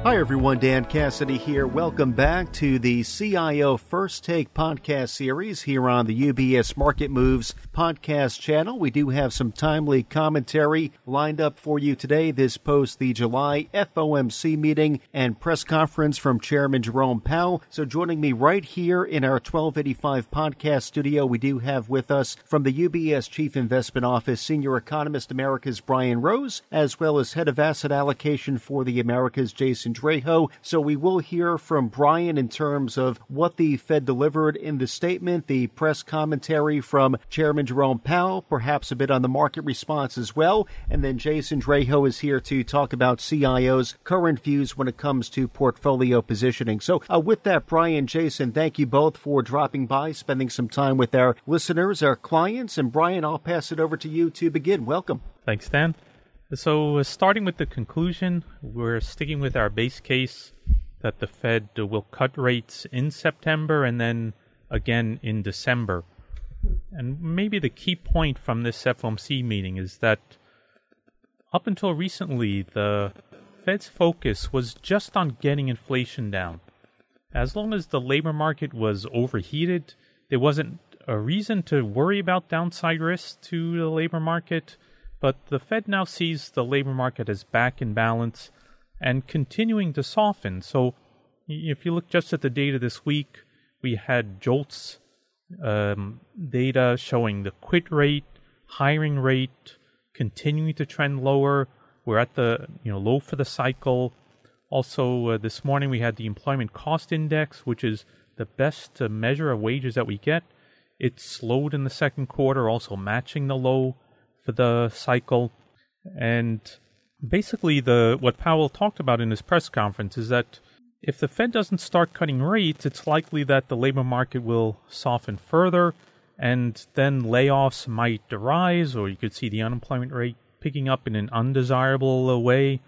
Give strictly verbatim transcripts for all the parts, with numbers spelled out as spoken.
Hi everyone, Dan Cassidy here. Welcome back to the C I O First Take podcast series here on the U B S Market Moves podcast channel. We do have some timely commentary lined up for you today. This post the July F O M C meeting and press conference from Chairman Jerome Powell. So joining me right here in our twelve eighty-five podcast studio, we do have with us from the U B S Chief Investment Office, Senior Economist Americas Brian Rose, as well as Head of Asset Allocation for the Americas, Jason Draho. So we will hear from Brian in terms of what the Fed delivered in the statement, the press commentary from Chairman Jerome Powell, perhaps a bit on the market response as well. And then Jason Draho is here to talk about C I O's current views when it comes to portfolio positioning. So uh, with that, Brian, Jason, thank you both for dropping by, spending some time with our listeners, our clients. And Brian, I'll pass it over to you to begin. Welcome. Thanks, Dan. So uh, starting with the conclusion, we're sticking with our base case that the Fed uh, will cut rates in September and then again in December. And maybe the key point from this F O M C meeting is that up until recently, the Fed's focus was just on getting inflation down. As long as the labor market was overheated, there wasn't a reason to worry about downside risks to the labor market. But the Fed now sees the labor market as back in balance and continuing to soften. So if you look just at the data this week, we had JOLTS um, data showing the quit rate, hiring rate continuing to trend lower. We're at the you know low for the cycle. Also, uh, this morning we had the Employment Cost Index, which is the best uh, measure of wages that we get. It slowed in the second quarter, also matching the low for the cycle. And basically the what Powell talked about in his press conference is that if the Fed doesn't start cutting rates, it's likely that the labor market will soften further, and then layoffs might arise, or you could see the unemployment rate picking up in an undesirable way.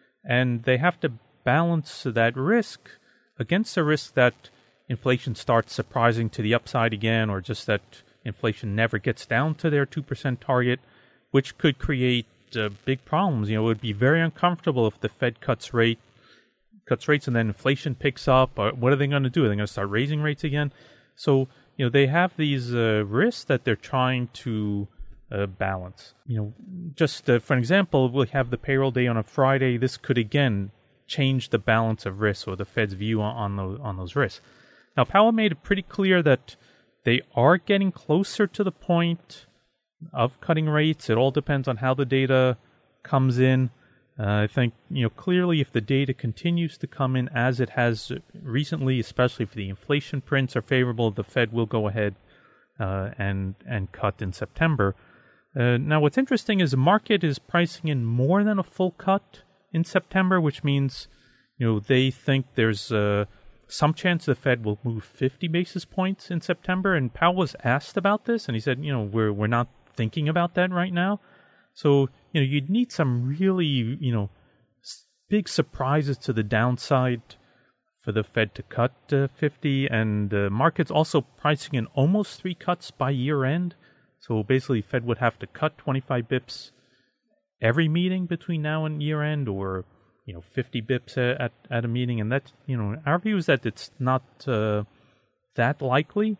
And they have to balance that risk against the risk that inflation starts surprising to the upside again, or just that inflation never gets down to their two percent target, which could create uh, big problems. You know, it would be very uncomfortable if the Fed cuts rate, cuts rates and then inflation picks up. Or what are they going to do? Are they going to start raising rates again? So, you know, they have these uh, risks that they're trying to uh, balance. You know, just uh, for an example, we'll have the payroll day on a Friday. This could again change the balance of risks or the Fed's view on, on those on those risks. Now, Powell made it pretty clear that they are getting closer to the point of cutting rates. It all depends on how the data comes in. Uh, I think, you know, clearly if the data continues to come in as it has recently, especially if the inflation prints are favorable, the Fed will go ahead uh, and and cut in September. Uh, now, what's interesting is the market is pricing in more than a full cut in September, which means, you know, they think there's uh, some chance the Fed will move fifty basis points in September. And Powell was asked about this, and he said, you know, we're we're not thinking about that right now. So, you know, you'd need some really, you know, big surprises to the downside for the Fed to cut uh, fifty. And uh, markets also pricing in almost three cuts by year end. So basically, Fed would have to cut twenty-five bips every meeting between now and year end, or, you know, fifty bips at, at a meeting. And that's, you know, our view is that it's not uh, that likely.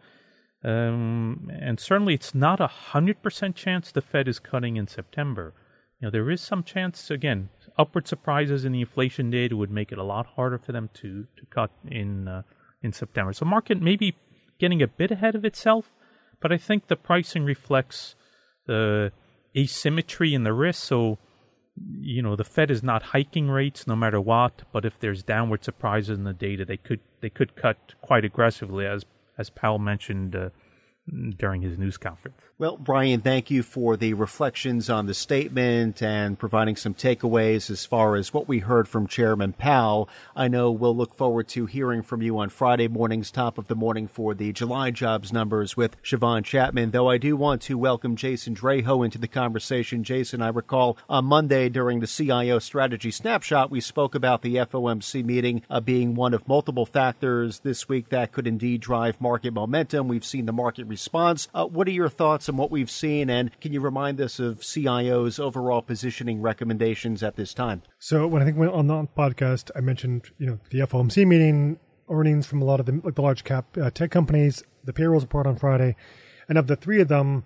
Um, and certainly it's not a hundred percent chance the Fed is cutting in September. You know, there is some chance, again, upward surprises in the inflation data would make it a lot harder for them to, to cut in, uh, in September. So market may be getting a bit ahead of itself, but I think the pricing reflects the asymmetry in the risk. So, you know, the Fed is not hiking rates no matter what, but if there's downward surprises in the data, they could, they could cut quite aggressively, as as Powell mentioned uh, during his news conference. Well, Brian, thank you for the reflections on the statement and providing some takeaways as far as what we heard from Chairman Powell. I know we'll look forward to hearing from you on Friday morning's top of the morning for the July jobs numbers with Siobhan Chapman, though I do want to welcome Jason Draho into the conversation. Jason, I recall on Monday during the C I O Strategy Snapshot, we spoke about the F O M C meeting uh, being one of multiple factors this week that could indeed drive market momentum. We've seen the market respond response. Uh, what are your thoughts on what we've seen, and can you remind us of C I O's overall positioning recommendations at this time? So when I think on the podcast, I mentioned, you know, the F O M C meeting, earnings from a lot of the, like the large cap uh, tech companies, the payrolls report on Friday, and of the three of them,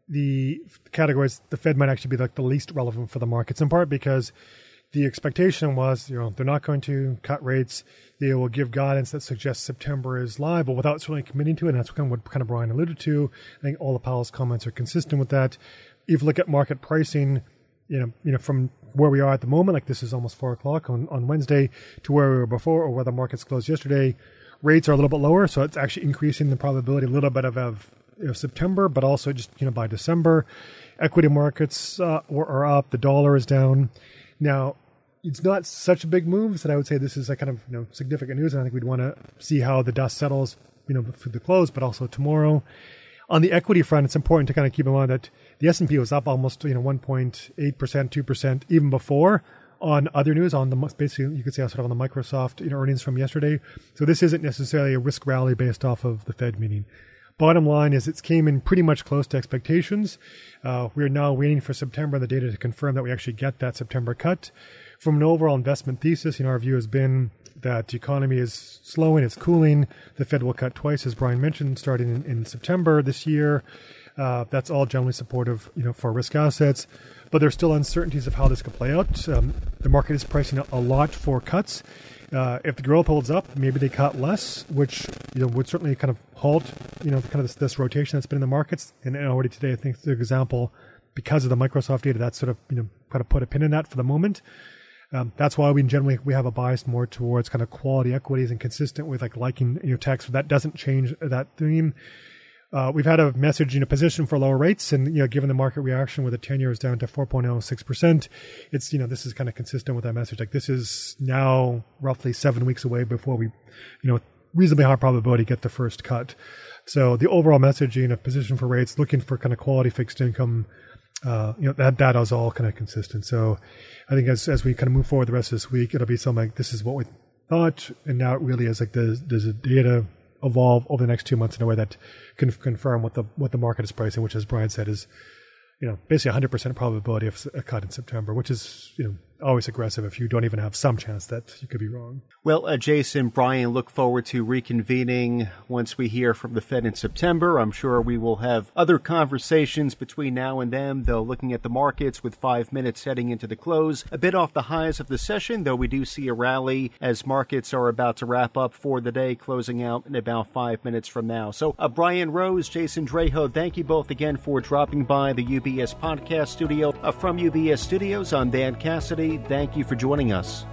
the categories, the Fed might actually be like the least relevant for the markets, in part because the expectation was, you know, they're not going to cut rates. They will give guidance that suggests September is live, but without certainly committing to it. And that's kind of what kind of Brian alluded to. I think all of Powell's comments are consistent with that. If you look at market pricing, you know, you know, from where we are at the moment, like this is almost four o'clock on, on Wednesday, to where we were before, or where the markets closed yesterday, rates are a little bit lower. So it's actually increasing the probability a little bit of, of you know, September, but also just, you know, by December. Equity markets uh, are up. The dollar is down. Now, it's not such big moves that I would say this is a kind of, you know, significant news. And I think we'd want to see how the dust settles, you know, for the close, but also tomorrow. On the equity front, it's important to kind of keep in mind that the S and P was up almost, you know, one point eight percent, two percent even before on other news, on the basically you could say sort of on the Microsoft, you know, earnings from yesterday. So this isn't necessarily a risk rally based off of the Fed meeting. Bottom line is it came in pretty much close to expectations. Uh, we're now waiting for September and the data to confirm that we actually get that September cut. From an overall investment thesis, you know, our view has been that the economy is slowing, it's cooling. The Fed will cut twice, as Brian mentioned, starting in, in September this year. Uh, that's all generally supportive, you know, for risk assets. But there's still uncertainties of how this could play out. Um, the market is pricing a, a lot for cuts. Uh, if the growth holds up, maybe they cut less, which, you know, would certainly kind of halt, you know, kind of this, this rotation that's been in the markets. And, and already today, I think, for example, because of the Microsoft data, that's sort of, you know, kind of put a pin in that for the moment. Um, that's why we generally we have a bias more towards kind of quality equities and consistent with like liking, you know, tech. So that doesn't change that theme. Uh, we've had a message, you know, position for lower rates, and, you know, given the market reaction with the ten years down to four point oh six percent, it's, you know, this is kind of consistent with that message. Like this is now roughly seven weeks away before we, you know, reasonably high probability get the first cut. So the overall message, you know, position for rates, looking for kind of quality fixed income. Uh, you know, that that is all kind of consistent. So I think as as we kind of move forward the rest of this week, it'll be something like this is what we thought, and now it really is like does does the data evolve over the next two months in a way that can confirm what the what the market is pricing, which, as Brian said, is, you know, basically one hundred percent probability of a cut in September, which is, you know, always aggressive if you don't even have some chance that you could be wrong. Well, uh, Jason, Brian, look forward to reconvening once we hear from the Fed in September. I'm sure we will have other conversations between now and then, though looking at the markets with five minutes heading into the close. A bit off the highs of the session, though we do see a rally as markets are about to wrap up for the day, closing out in about five minutes from now. So, uh, Brian Rose, Jason Draho, thank you both again for dropping by the U B S podcast studio. Uh, from U B S Studios, I'm Dan Cassidy. Thank you for joining us.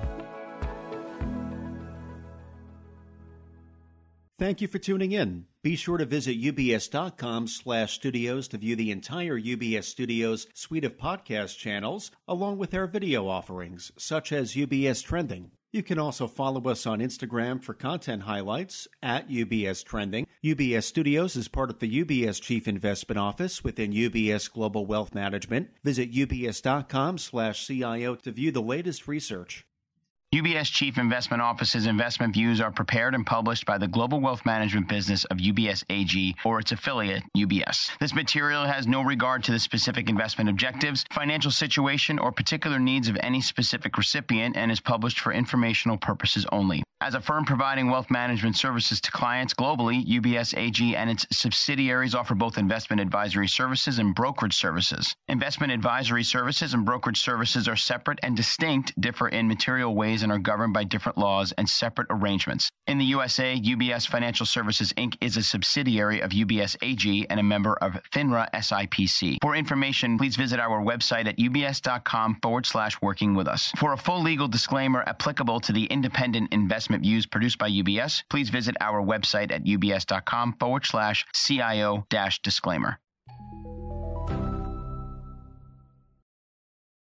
Thank you for tuning in. Be sure to visit ubs.com slash studios to view the entire U B S Studios suite of podcast channels, along with our video offerings, such as U B S Trending. You can also follow us on Instagram for content highlights at U B S Trending. U B S Studios is part of the U B S Chief Investment Office within U B S Global Wealth Management. Visit ubs.com slash CIO to view the latest research. U B S Chief Investment Office's investment views are prepared and published by the global wealth management business of U B S A G or its affiliate, U B S. This material has no regard to the specific investment objectives, financial situation, or particular needs of any specific recipient and is published for informational purposes only. As a firm providing wealth management services to clients globally, U B S A G and its subsidiaries offer both investment advisory services and brokerage services. Investment advisory services and brokerage services are separate and distinct, differ in material ways, and are governed by different laws and separate arrangements. In the U S A, U B S Financial Services, Incorporated is a subsidiary of U B S A G and a member of FINRA S I P C. For information, please visit our website at ubs.com forward slash working with us. For a full legal disclaimer applicable to the independent investment views produced by U B S, please visit our website at ubs.com forward slash CIO dash disclaimer.